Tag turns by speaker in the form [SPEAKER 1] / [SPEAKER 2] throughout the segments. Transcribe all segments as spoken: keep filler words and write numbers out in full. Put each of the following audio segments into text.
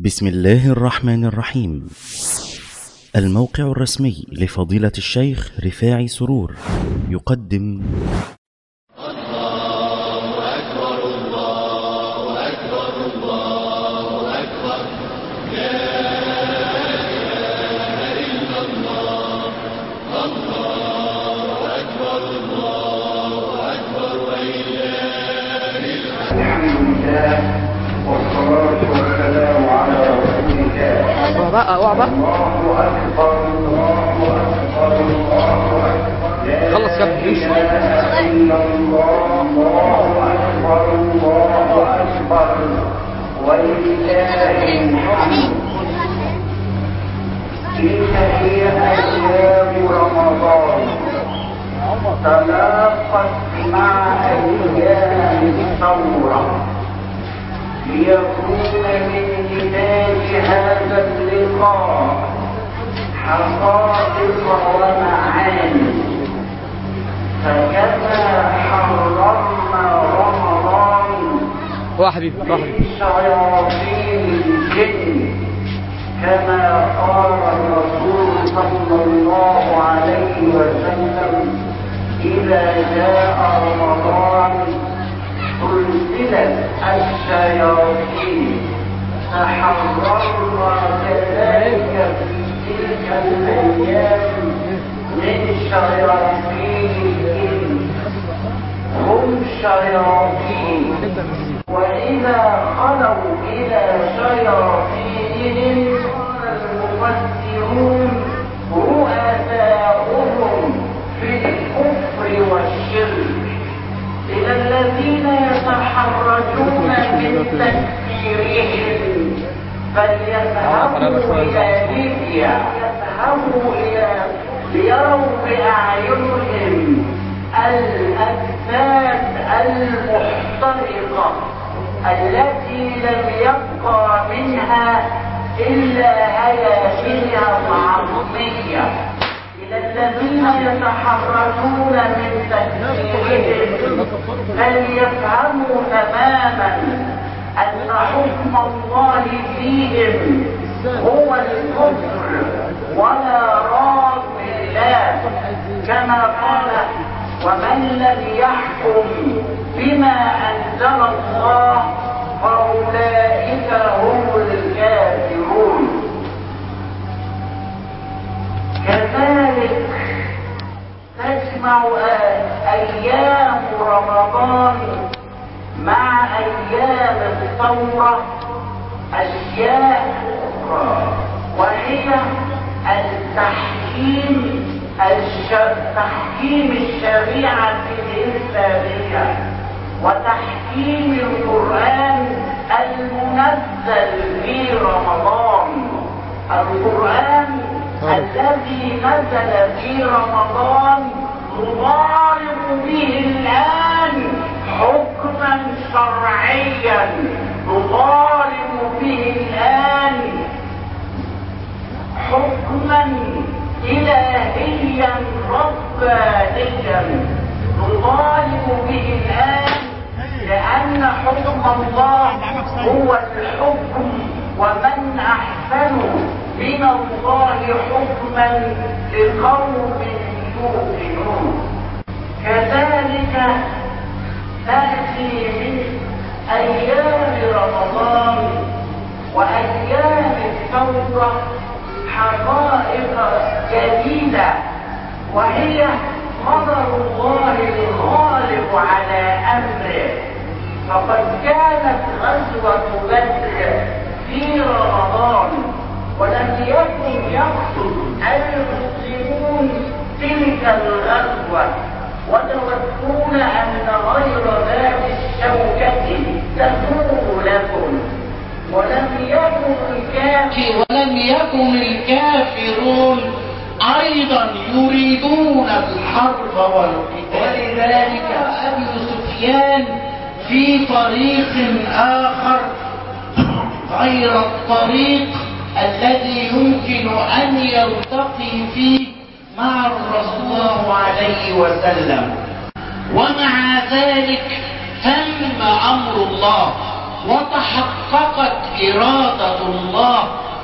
[SPEAKER 1] بسم الله الرحمن الرحيم. الموقع الرسمي لفضيلة الشيخ رفاعي سرور يقدم
[SPEAKER 2] الله أكبر الله أكبر الله أكبر لا إله إلا الله الله أكبر الله أكبر ولله الحمد لله والصلاة والسلام على رسول الله.
[SPEAKER 3] بقى اوعى بقى
[SPEAKER 2] الله أكبر الله أكبر الله أكبر
[SPEAKER 3] خلص يا ابني
[SPEAKER 2] لا إله إلا الله الله أكبر الله أكبر ولله الحمد. تلك هي أيام رمضان تلاقت مع أيام الثورة ليكون من نتاج هذا اللقاء حقائق ومعاني. فكما حررنا رمضان
[SPEAKER 3] واحد واحد
[SPEAKER 2] من شياطين الجن كما قال الرسول صلى الله عليه وسلم إذا جاء رمضان سلسلت الشياطين. تحررنا كذلك في تلك الأيام من شياطين الجن. هم شياطين وإذا خلوا إلى شياطينهم قال المفسرون رؤساؤهم في الكفر والشرك إلى الذين يتحرجون من تكفيرهم فليذهبوا إلى ليبيا يذهبوا إلى ليروا بأعينهم الأجساد المحترقة التي لم يبقى منها إلا هياكلها العظمية. إلى الذين يتحرجون من تكفيرهم فليفهموا تماما أن حكم الله فيهم هو الكفر ولا راد الله، كما قال ومن لم يحكم بما أنزل الله فأولئك هم الكافرون. كذلك تجمع أيام رمضان مع أيام الثورة أشياء أخرى، وهي التحكيم تحكيم الشريعة الإسلامية وتحكيم القرآن المنزل في رمضان. القرآن الذي نزل في رمضان نطالب به الآن حكما شرعيا، نطالب به الآن حكما إلهيا ربانيا، نطالب به الآن لأن حكم الله هو الحكم، ومن أحسن من الله حكما لقوم يوقنون. كذلك تأتي من أيام رمضان وأيام الثورة حقائق جديدة، وهي قدر الله الغالب على أمره. فقد كانت غزوة بدر في رمضان ولم يكن يقصد المسلمون تلك الغزوة وتودون أن غير ذات الشوكة تكون لكم. ولم يكن الكافر ولم يكن الكافرون أيضا يريدون الحرب والقتال. ولذلك أبي سفيان في طريق آخر غير الطريق الذي يمكن أن يلتقي فيه مع الرسول صلى الله عليه وسلم. ومع ذلك تم أمر الله وتحققت إرادة الله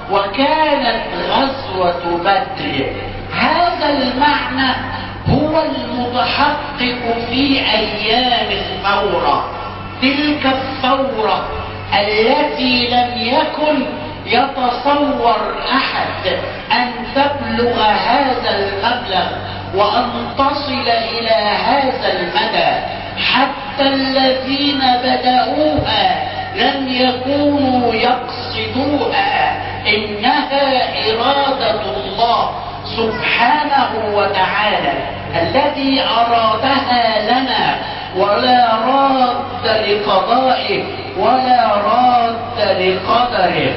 [SPEAKER 2] وكانت غزوة بدر. هذا المعنى هو المتحقق في أيام الثورة، تلك الثورة التي لم يكن يتصور أحد أن تبلغ هذا المبلغ وأن تصل إلى هذا المدى. حتى الذين بدأوها لم يكونوا يقصدوها، إنها إرادة الله سبحانه وتعالى الذي أرادها لنا، ولا راد لقضائه ولا راد لقدره.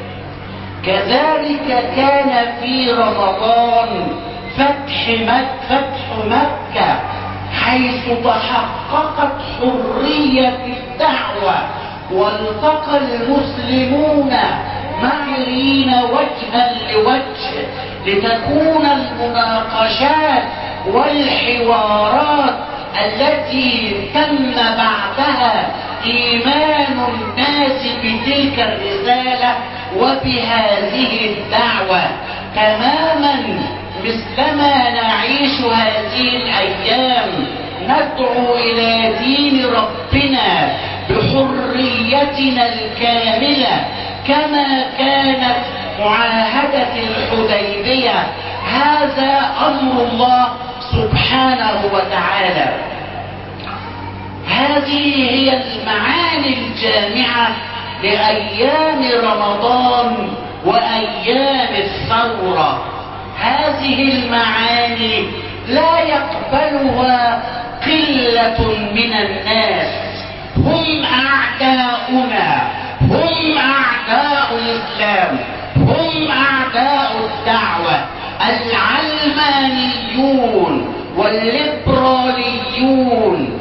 [SPEAKER 2] كذلك كان في رمضان فتح مكة, فتح مكة حيث تحققت حرية الدعوة، والتقى المسلمون معرين وجها لوجه لتكون المناقشات والحوارات التي تم بعدها إيمان الناس بتلك الرسالة وبهذه الدعوة تماما مثلما نعيش هذه الأيام، ندعو إلى دين ربنا بحريتنا الكاملة كما كانت معاهدة الحديبية. هذا أمر الله سبحانه وتعالى. هذه هي المعاني الجامعة لأيام رمضان وأيام الثورة. هذه المعاني لا يقبلها قلة من الناس، هم أعداؤنا، هم أعداء الإسلام، هم أعداء الدعوة، العلمانيون والليبراليون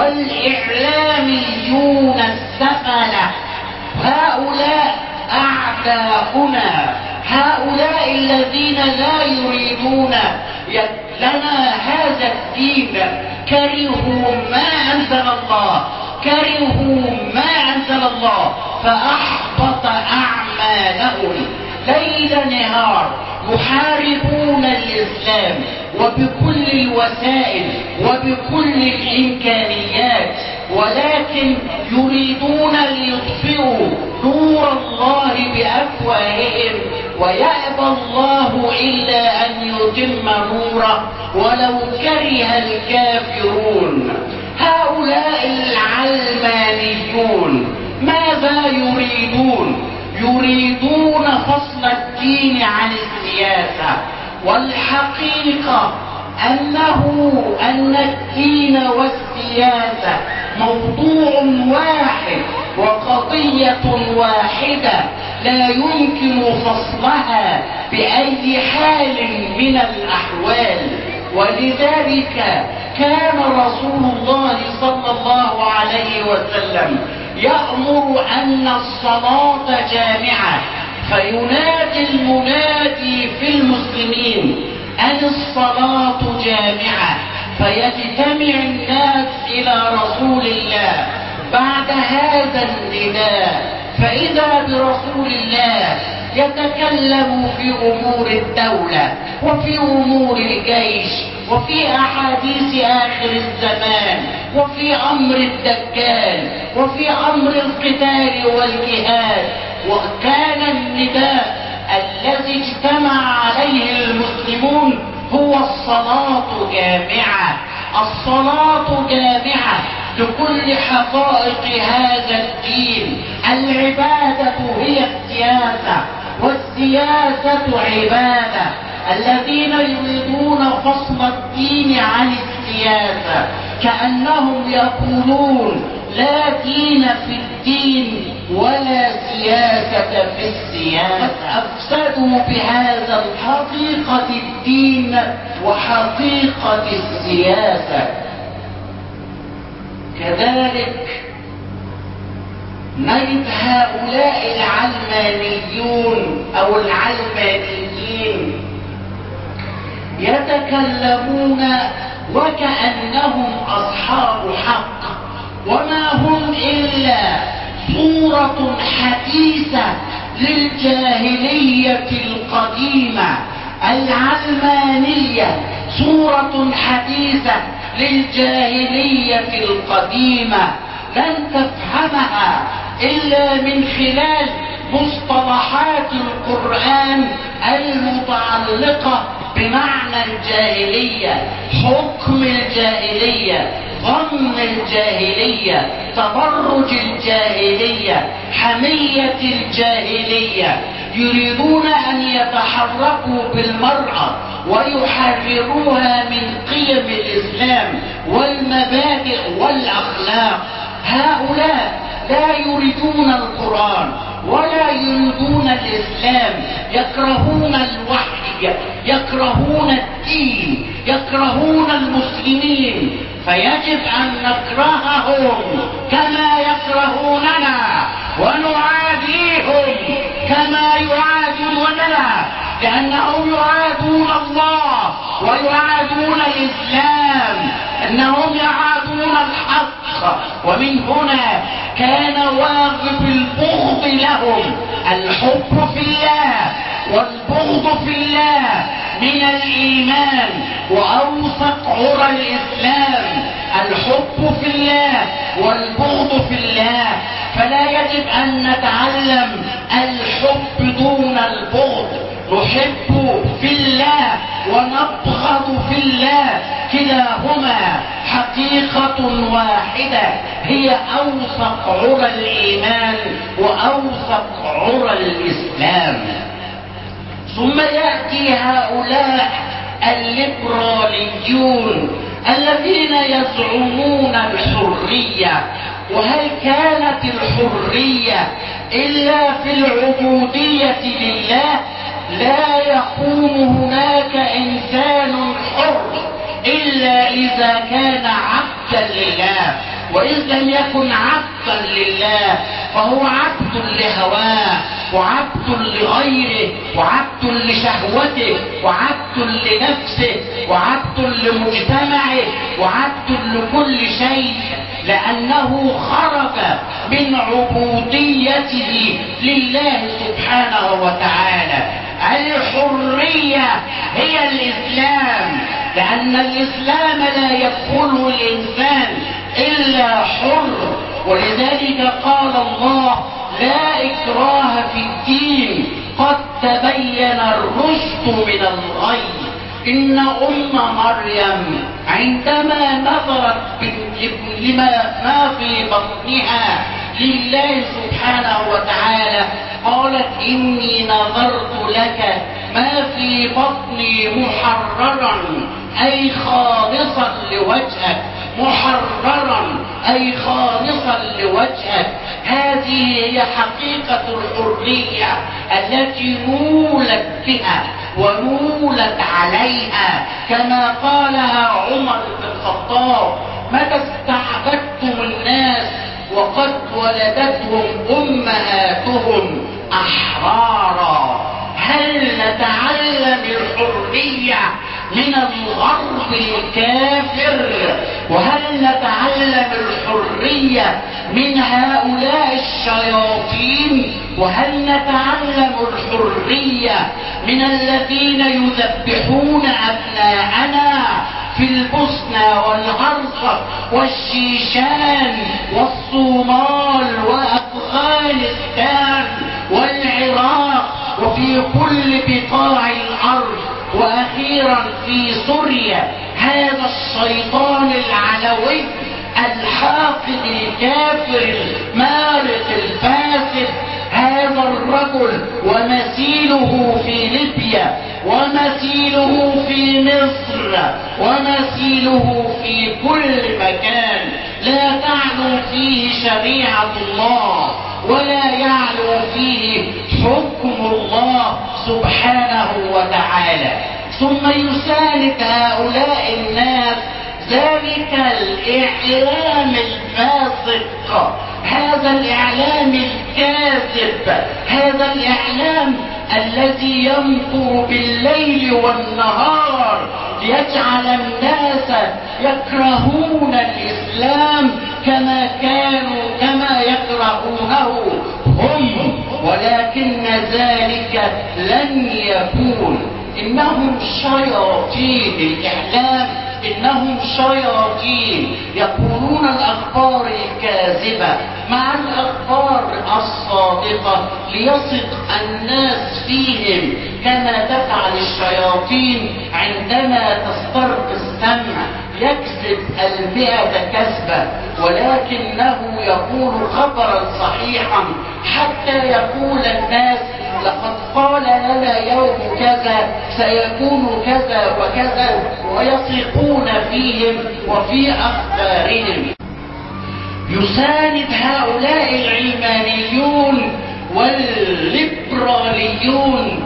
[SPEAKER 2] والإعلاميون السفلة. هؤلاء أعداؤنا، هؤلاء الذين لا يريدون لنا هذا الدين، كرهوا ما أنزل الله، كرهوا ما أنزل الله فأحبط أعمالهم. ليل نهار يحاربون الإسلام وبكل الوسائل وبكل الإمكانيات، ولكن يريدون ليطفئوا نور الله بأفواههم، ويأبى الله إلا أن يتم نوره ولو كره الكافرون. هؤلاء العلمانيون ماذا يريدون؟ يريدون فصل الدين عن السياسة، والحقيقة أنه أن الدين والسياسة موضوع واحد وقضية واحدة لا يمكن فصلها بأي حال من الأحوال. ولذلك كان رسول الله صلى الله عليه وسلم يأمر أن الصلاة جامعة، فينادي المنادي في المسلمين أن الصلاة جامعة، فيجتمع الناس إلى رسول الله بعد هذا النداء، فإذا برسول الله يتكلم في أمور الدولة وفي أمور الجيش وفي أحاديث آخر الزمان وفي أمر الدجال وفي أمر القتال والجهاد. وكان النداء الذي اجتمع عليه المسلمون هو الصلاة جامعة، الصلاة جامعة لكل حقائق هذا الدين. العبادة هي السياسة والسياسة عبادة. الذين يريدون فصل الدين عن السياسة كأنهم يقولون لا دين في الدين ولا سياسة في السياسة. أفسدوا بهذا حقيقة الدين وحقيقة السياسة. كذلك نجد هؤلاء العلمانيون أو العلمانيين يتكلمون وكأنهم أصحاب حق، وما هم إلا صورة حديثة للجاهلية القديمة العلمانية، صورة حديثة للجاهلية القديمة لن تفهمها إلا من خلال مصطلحات القرآن المتعلقة بمعنى الجاهلية، حكم الجاهلية، ظن الجاهلية، تبرج الجاهلية، حمية الجاهلية. يريدون أن يتحركوا بالمرأة ويحرروها من قيم الإسلام والمبادئ والأخلاق. هؤلاء لا يريدون القرآن ولا يريدون الإسلام، يكرهون الوحي، يكرهون الدين، يكرهون المسلمين، فيجب أن نكرههم كما يكرهوننا ونعاديهم كما يعادوننا، لأنهم يعادون الله ويعادون الإسلام، أنهم يعادون الحق. ومن هنا كان واجب البغض لهم، الحب في الله والبغض في الله من الإيمان وأوثق عرى الإسلام، الحب في الله والبغض في الله. فلا يجب أن نتعلم الحب دون البغض، نحب في الله ونبغض في الله، كلاهما حقيقة واحدة، هي أوثق عرى الإيمان وأوثق عرى الإسلام. ثم يأتي هؤلاء الليبراليون الذين يزعمون الحرية. وهل كانت الحرية إلا في العبودية لله؟ لا يكون هناك إنسان حر إلا إذا كان عبدا لله، وإذا لم يكن عبدا لله فهو عبد لهواه وعبد لغيره وعبد لشهوته وعبد لنفسه وعبد لمجتمعه وعبد لكل شيء، لأنه خرج من عبوديته لله سبحانه وتعالى. الحرية هي الإسلام، لأن الإسلام لا يدخله الإنسان إلا حر، ولذلك قال الله: لا إكراه في الدين قد تبين الرشد من الغي. إن أم مريم عندما نظرت لما ما في بطنها لله سبحانه وتعالى قالت: إني نظرت لك ما في بطني محررا، أي خالصا لوجهك، محررا أي خالصا لوجهك. هذه هي حقيقة الحرية التي نولت بها ونولت عليها، كما قالها عمر بن الخطاب: متى استعبدتم الناس وقد ولدتهم أمهاتهم أحرارا. هل نتعلم الحرية من الغرب الكافر؟ وهل نتعلم الحرية من هؤلاء الشياطين؟ وهل نتعلم الحرية من الذين يذبحون أبناءنا في البوسنة والهرسك والشيشان والصومال وأفغانستان والعراق وفي كل بقاع الأرض، وأخيرا في سوريا؟ هذا الشيطان العلوي الحاقد الكافر المارق الفاسد، هذا الرجل ومثيله في ليبيا ومثيله في مصر ومثيله في كل مكان لا تعلو فيه شريعة الله ولا يعلو فيه حكم الله سبحانه وتعالى. ثم يساند هؤلاء الناس ذلك الإعلام الفاسق، هذا الإعلام الكاذب، هذا الإعلام الذي ينطر بالليل والنهار ليجعل الناس يكرهون الإسلام كما كانوا كما يكرهونه هم، ولكن ذلك لن يكون. إنهم شياطين الإعلام، إنهم شياطين يقولون الأخبار الكاذبة مع الأخبار الصادقة ليثق الناس فيهم، كما تفعل الشياطين عندما تسترق السمع يكذب المئة كذبة، ولكنه يقول خبرا صحيحا حتى يقول الناس لقد قال لنا يوم كذا سيكون كذا وكذا، ويثقون فيهم وفي أخبارهم. يساند هؤلاء العلمانيون والليبراليون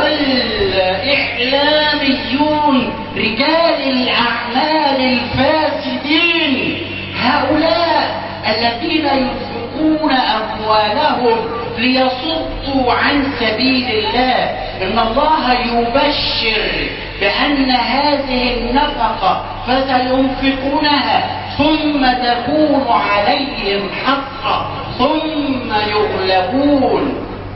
[SPEAKER 2] والإعلاميون رجال الأعمال الفاسدين، هؤلاء الذين ينفقون أموالهم ليصدوا عن سبيل الله. إن الله يبشر بأن هذه النفقة فسينفقونها ثم تكون عليهم حسرة ثم يغلبون.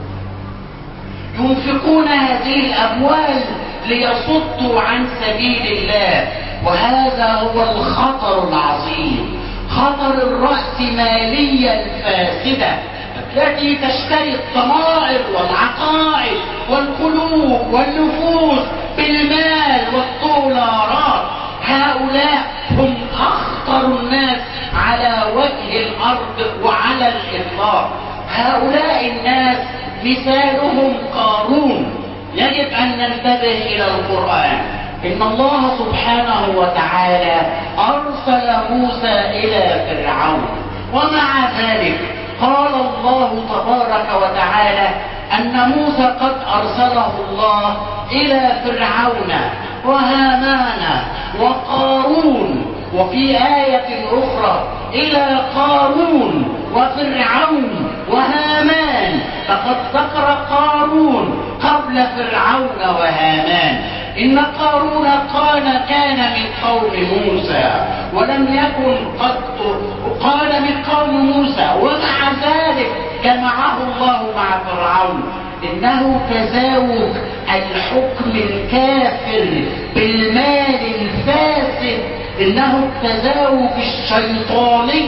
[SPEAKER 2] ينفقون هذه الأموال ليصدوا عن سبيل الله، وهذا هو الخطر العظيم، خطر الرأسمالية الفاسدة التي تشتري الضمائر والعقائد والقلوب والنفوس بالمال والدولارات. هؤلاء هم أخطر الناس على وجه الأرض وعلى الإطلاق. هؤلاء الناس مثالهم قارون. يجب أن ننتبه إلى القرآن. إن الله سبحانه وتعالى أرسل موسى إلى فرعون، ومع ذلك قال الله تبارك وتعالى أن موسى قد أرسله الله إلى فرعون وهامان وقارون، وفي آية أخرى إلى قارون وفرعون وهامان. فقد ذكر قارون قبل فرعون وهامان. إن قارون كان كان من قوم موسى ولم يكن قد قال من قوم موسى، ومع ذلك جمعه الله مع فرعون. إنه تزاوج الحكم الكافر بالمال الفاسد، إنه التزاوج الشيطاني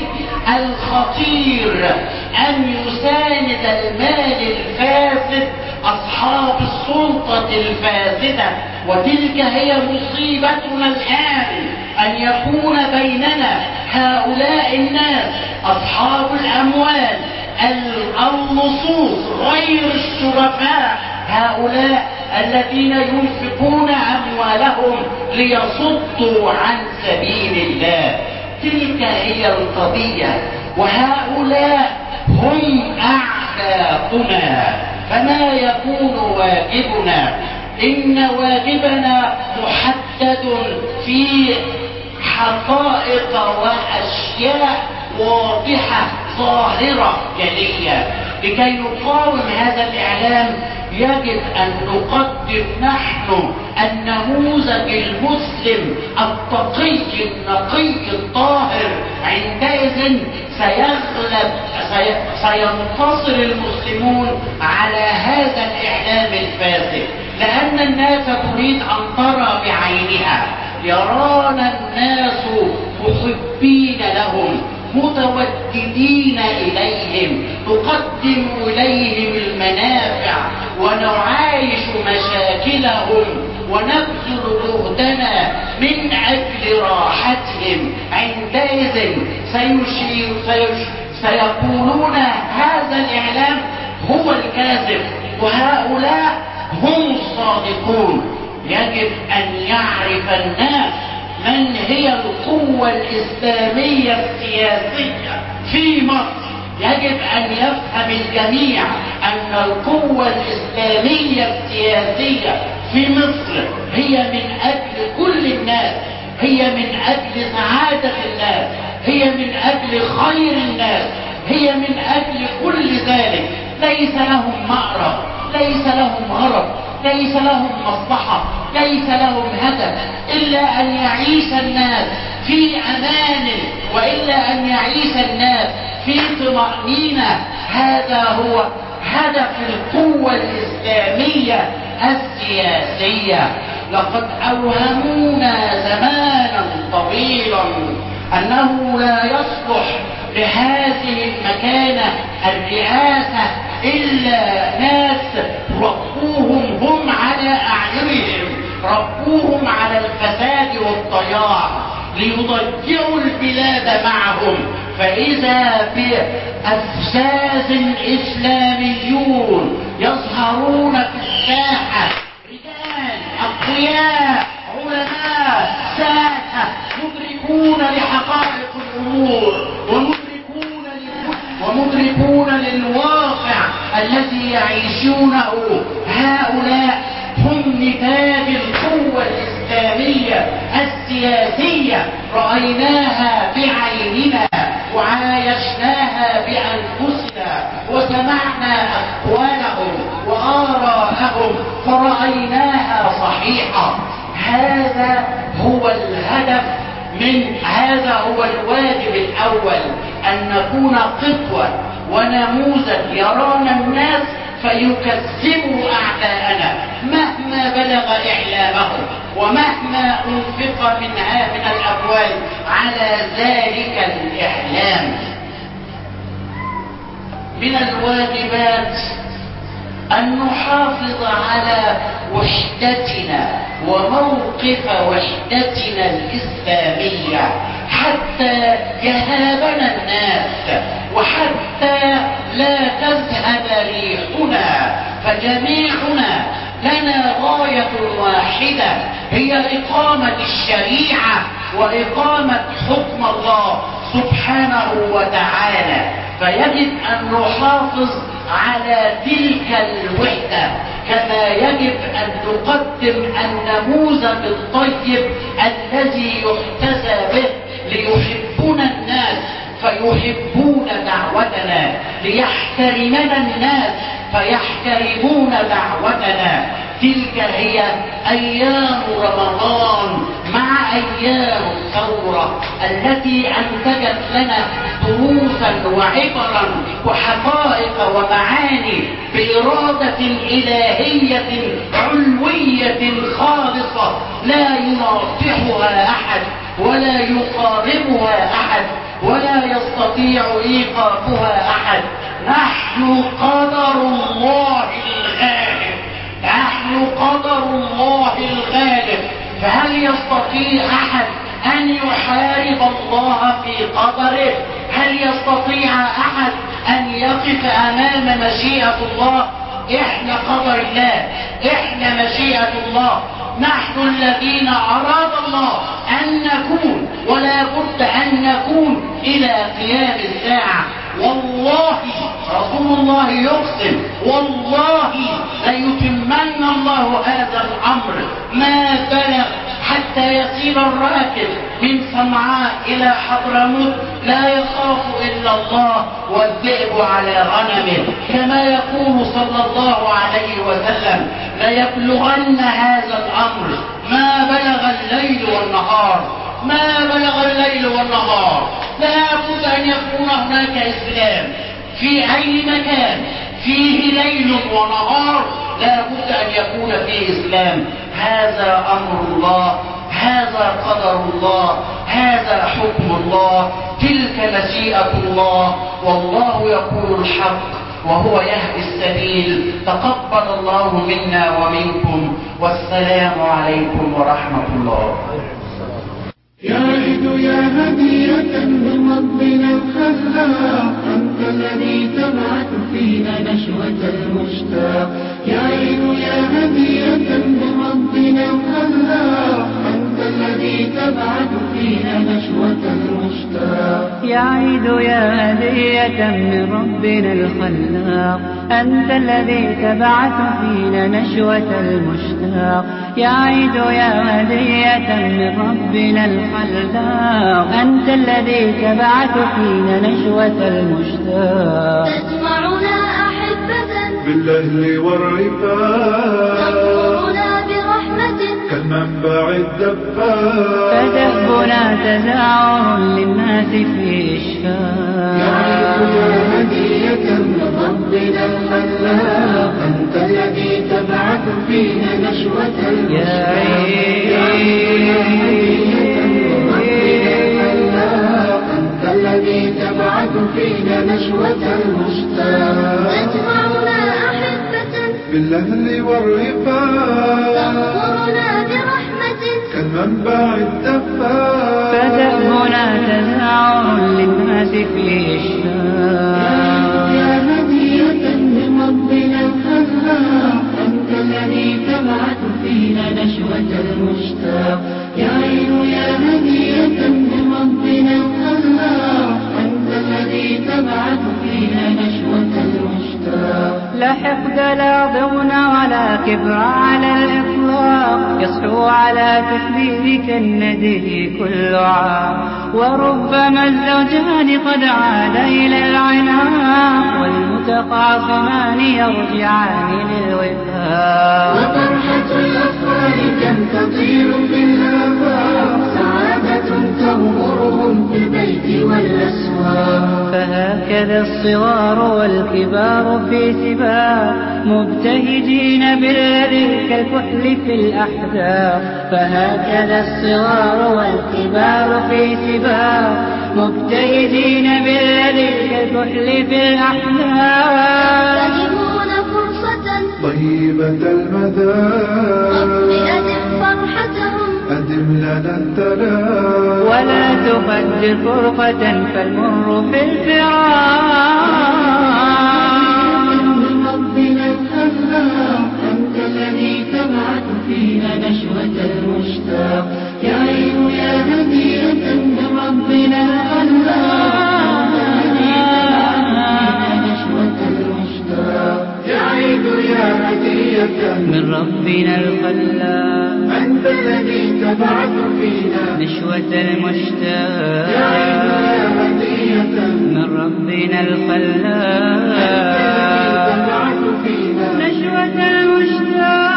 [SPEAKER 2] الخطير أن يساند المال الفاسد أصحاب السلطة الفاسدة. وتلك هي مصيبتنا الآن، أن يكون بيننا هؤلاء الناس أصحاب الأموال اللصوص غير الشرفاء، هؤلاء الذين ينفقون أموالهم ليصدوا عن سبيل الله. تلك هي القضية، وهؤلاء هم أعداؤنا. فما يكون واجبنا؟ إن واجبنا محدد في حقائق وأشياء واضحة ظاهرة جلية. لكي نقاوم هذا الإعلام يجب أن نقدم نحن النموذج المسلم التقي النقي الطاهر. عندئذ سيغلب سي... سينتصر المسلمون على هذا الإعلام الفاسد، لأن الناس تريد أن ترى بعينها. يرانا الناس محبين لهم متوددين إليهم، نقدم إليهم المنافع ونعايش مشاكلهم ونبذل جهدنا من أجل راحتهم. عندئذ سيشير سيش سيقولون هذا الإعلام هو الكاذب وهؤلاء هم الصادقون. يجب أن يعرف الناس من هي القوة الإسلامية السياسية في مصر. يجب أن يفهم الجميع أن القوة الإسلامية السياسية في مصر هي من أجل كل الناس، هي من أجل سعادة الناس، هي من أجل خير الناس، هي من أجل كل ذلك. ليس لهم مأرب، ليس لهم غرض، ليس لهم مصلحة، ليس لهم هدف إلا أن يعيش الناس في أمان، وإلا أن يعيش الناس في طمأنينة. هذا هو هدف القوة الإسلامية السياسية. لقد أوهمونا زمانا طويلا أنه لا يصلح لهذه المكانة الرئاسة إلا ناس ربوهم هم على أعينهم، ربوهم على الفساد والضياع ليضيعوا البلاد معهم. فإذا بأفساس إسلاميون يظهرون في الساحة، رجال أقوياء علماء ساسة مدركون لحقائق الأمور ومدركون ومدركون للواقع الذي يعيشونه. هؤلاء هم نتاج القوة الإسلامية السياسية، رأيناها بعيننا وعايشناها بأنفسنا وسمعنا أقوالهم وآراءهم فرأيناها صحيحة. هذا هو الهدف من هذا هو الواجب الأول، أن نكون قدوة ونموذج يرانا الناس فيكذبوا أعداءنا مهما بلغ إعلامهم ومهما أنفق منها من الأموال على ذلك الإعلام. من الواجبات أن نحافظ على وحدتنا وموقف وحدتنا الإسلامية حتى يهابنا الناس وحتى لا تذهب ريحنا، فجميعنا لنا غاية واحدة هي إقامة الشريعة وإقامة حكم الله سبحانه وتعالى. فيجب أن نحافظ على تلك الوحدة، كما يجب أن نقدم النموذج الطيب الذي يحتذى به ليحبنا الناس فيحبون دعوتنا، ليحترمنا الناس فيحترمون دعوتنا. تلك هي أيام رمضان مع أيام الثورة التي أنتجت لنا دروسا وعبرا وحقائق ومعاني بإرادة إلهية علوية خالصة لا يناطحها أحد ولا يقاربها أحد ولا يستطيع إيقافها أحد. نحن قدر الله الغالب، نحن قدر الله الغالب. فهل يستطيع أحد أن يحارب الله في قدره؟ هل يستطيع أحد أن يقف أمام مشيئة الله؟ إحنا قدر الله، إحنا مشيئة الله. نحن الذين أراد الله أن نكون ولا بد أن نكون إلى قيام الساعة. والله رسول الله يقسم والله ليتمن الله هذا الأمر ما بلغ حتى يسير الراكب من صنعاء إلى حضرموت لا يخاف إلا الله والذئب على غنمه، كما يقول صلى الله عليه وسلم ليبلغن هذا الأمر ما بلغ الليل والنهار، ما بلغ الليل والنهار. لا بد أن يكون هناك إسلام في أي مكان فيه ليل ونهار، لا بد أن يكون فيه إسلام. هذا أمر الله، هذا قدر الله، هذا حكم الله، تلك مشيئة الله. والله يقول الحق وهو يهدي السبيل. تقبل الله منا ومنكم، والسلام عليكم ورحمة الله.
[SPEAKER 4] يا عيد يا هدية من ربنا الخلاق، أنت الذي تبعث فينا نشوة المشتاق. يا عيد يا هدية من ربنا الخلاق، أنت الذي تبعث فينا نشوة المشتاق.
[SPEAKER 5] يا عيد يا هدية من ربنا الخلاق، أنت الذي تبعث فينا نشوة المشتاق. يا عيد يا هدية من ربنا الخلاق، أنت الذي تبعث فينا نشوة المشتاق.
[SPEAKER 6] تجمعنا أحبة
[SPEAKER 4] بالأهل والرفاق،
[SPEAKER 6] تنصرنا برحمة
[SPEAKER 4] كالمنبع الدفاق.
[SPEAKER 5] فدفنا تزاور للناس في إشفاق.
[SPEAKER 4] يا عيد يا هدية من ربنا الخلاق أنت الذي تبعث فينا نشوة
[SPEAKER 5] يا
[SPEAKER 4] الخلاق أنت الذي تبعث فينا نشوة المشتاق
[SPEAKER 6] تجمعنا أحبة
[SPEAKER 4] بالأهل والرفاق
[SPEAKER 6] تغفرنا برحمة
[SPEAKER 4] كالمنبع الدفاق
[SPEAKER 5] فدأبنا تزاعر للناس في إشفاق
[SPEAKER 4] يا هدية من ربنا الخلاق أنت الذي تبعث فينا نشوة المشتاق يا عين يا هدية من ربنا الخلاق أنت الذي تبعث فينا نشوة المشتاق
[SPEAKER 5] لا حقد لا ضغن ولا كبر على الإطلاق يصحو على تكبيرك الندي كل عام وربما الزوجان قد عاد إلى العناق والمتخاصمان يرجعان للوفاق
[SPEAKER 4] وفرحة الأطفال كم تطير في الآفاق سعادة تغمرهم في البيت والأسواق
[SPEAKER 5] فهكذا الصغار والكبار في سباق مبتهجين بالذي كالكحل في الأحداق فهكذا الصغار والكبار في سباق مبتهجين بالذي كالكحل في الأحداق
[SPEAKER 6] يجدون فرصة
[SPEAKER 4] طيبة المذاق
[SPEAKER 6] أدم فرحتهم
[SPEAKER 4] أدم لنا التلاق
[SPEAKER 5] ولا تقدر فرقة فالمر في الفراق
[SPEAKER 4] من ربنا الخلاق أنت الذي تبعث فينا نشوة المشتاق يا عين يا هدية من ربنا الخلاق أنت الذي تبعث فينا نشوة المشتاق يا عين يا هدية
[SPEAKER 5] من ربنا الخلاق
[SPEAKER 4] أنت الذي تبعث فينا
[SPEAKER 5] نشوة
[SPEAKER 4] يا عين
[SPEAKER 5] المشتاق
[SPEAKER 4] يا هدية
[SPEAKER 5] من ربنا الخلاق
[SPEAKER 4] تبعث فينا
[SPEAKER 5] نشوة المشتاق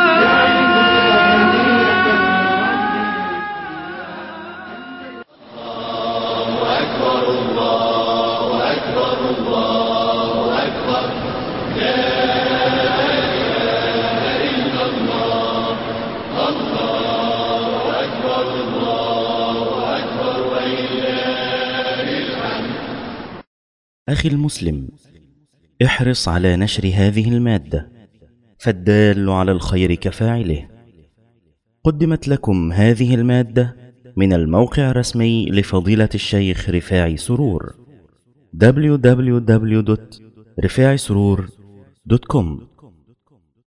[SPEAKER 1] أخي المسلم، احرص على نشر هذه المادة، فالدال على الخير كفاعله. قدمت لكم هذه المادة من الموقع الرسمي لفضيلة الشيخ رفاعي سرور دبليو دبليو دبليو دوت رفاعي سرور دوت كوم.